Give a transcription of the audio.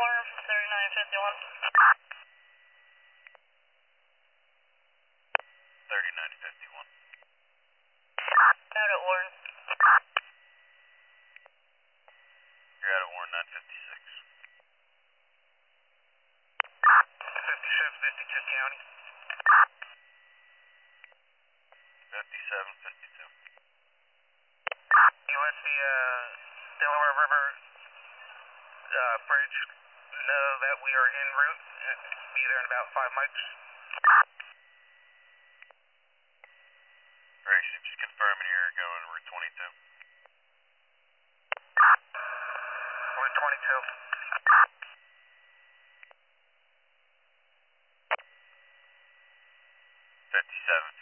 Warren from 3951. 3951. Out at Warren. You're out at Warren 956. 5752 County. 5752. You let the Delaware River bridge know that we are en route. Be there in about 5 mics. Right, just confirming you're going Route 22. Route 22. Fifty-seven.